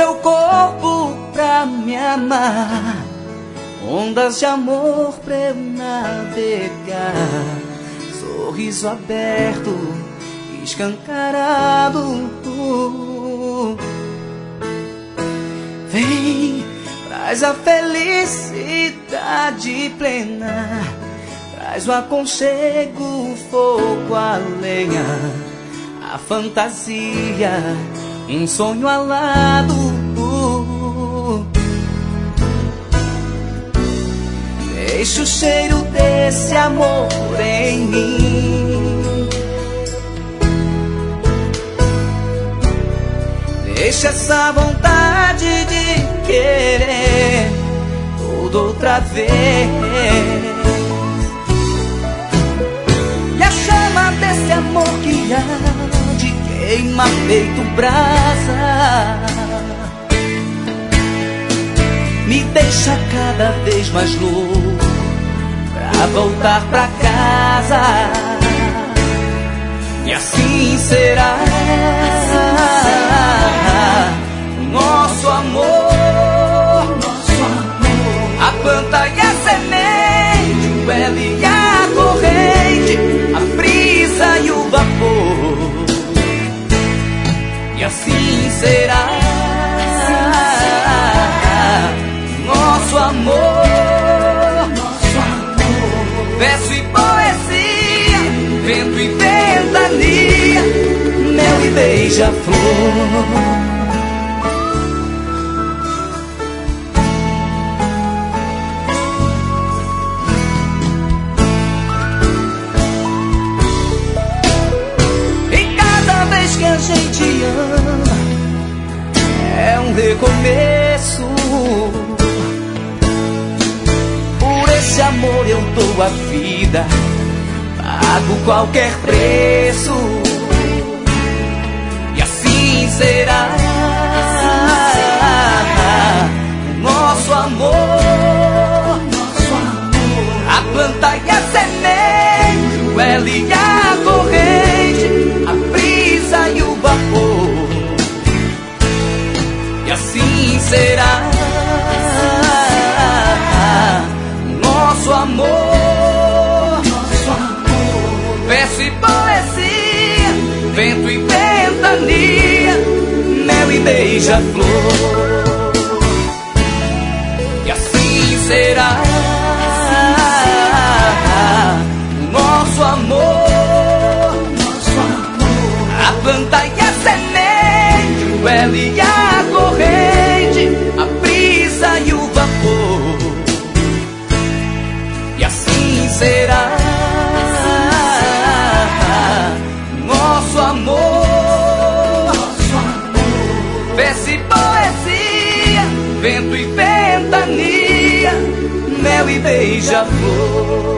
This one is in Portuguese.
seu corpo pra me amar, ondas de amor pra eu navegar, sorriso aberto, escancarado. Vem, traz a felicidade plena, traz o aconchego, o fogo, a lenha, a fantasia, um sonho alado. Deixa o cheiro desse amor em mim, deixa essa vontade de querer tudo outra vez. E a chama desse amor que arde, queima feito brasa, me deixa cada vez mais louco pra voltar pra casa. E assim será o nosso amor, a planta e a semente, o elo e a corrente, a brisa e o vapor. E assim será nosso amor, verso e poesia, vento e ventania, mel e beija-flor. E cada vez que a gente ama é um recomeço. Esse amor eu dou a vida, pago qualquer preço. E assim será o nosso amor, a planta e a semente, o elo e a corrente, a brisa e o vapor. E assim será nosso amor, verso e poesia, vento e ventania, mel e beija-flor. E assim será nosso amor, a planta e a semente, o elo e a corrente, a brisa e o vapor. Será nosso amor, verso e poesia, vento e ventania, mel e beija-flor.